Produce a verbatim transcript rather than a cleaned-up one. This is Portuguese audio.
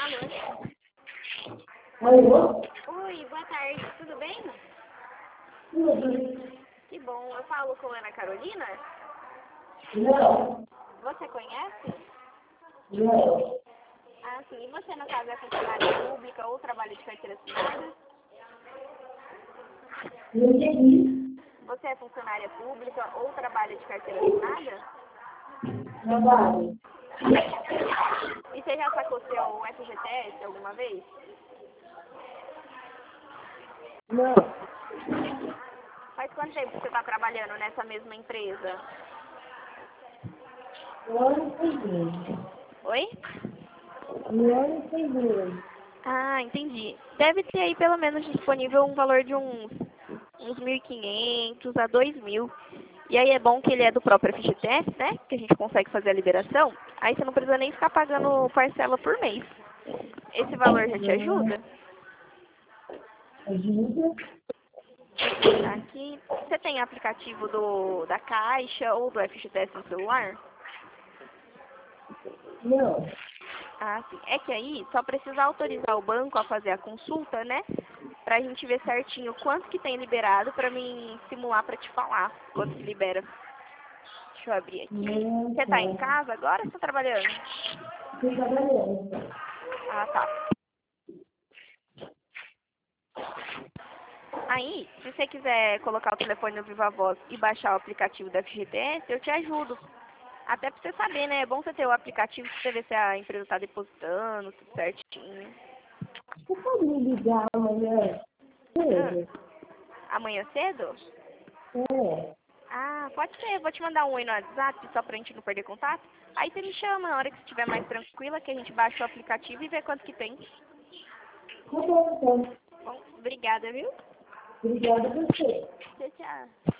Alô? Alô? Oi, boa tarde, tudo bem? Tudo? Que bom, eu falo com a Ana Carolina. Não. Você conhece? Não. Ah, sim. E você, no caso, é funcionária pública ou trabalha de carteira assinada? Não entendi. Você é funcionária pública ou trabalha de carteira assinada? Trabalho. E você já sacou seu F G T S alguma vez? Não. Faz quanto tempo que você está trabalhando nessa mesma empresa? Não entendi. Oi? Não entendi. Ah, entendi. Deve ter aí pelo menos disponível um valor de uns, uns mil e quinhentos a dois mil. E aí é bom que ele é do próprio F G T S, né? Que a gente consegue fazer a liberação. Aí você não precisa nem ficar pagando parcela por mês. Esse valor já te ajuda? Ajuda? Tá aqui. Você tem aplicativo do, da Caixa ou do F G T S no celular? Não. Ah, sim. É que aí só precisa autorizar o banco a fazer a consulta, né? Pra gente ver certinho quanto que tem liberado pra mim simular pra te falar quanto que libera. Deixa eu abrir aqui. Não, Você tá em tá. casa agora ou você tá trabalhando? Estou trabalhando. Ah, tá. Aí, se você quiser colocar o telefone no Viva Voz e baixar o aplicativo do F G T S, eu te ajudo. Até pra você saber, né? É bom você ter o aplicativo pra você ver se a empresa tá depositando, tudo certinho. Você pode me ligar amanhã? Ah, Cedo? amanhã cedo? É. Ah, pode ser. Vou te mandar um oi no WhatsApp só pra gente não perder contato. Aí você me chama na hora que você estiver mais tranquila, que a gente baixa o aplicativo e vê quanto que tem. Tá bom, então. Bom, obrigada, viu? Obrigada a você. Tchau, tchau.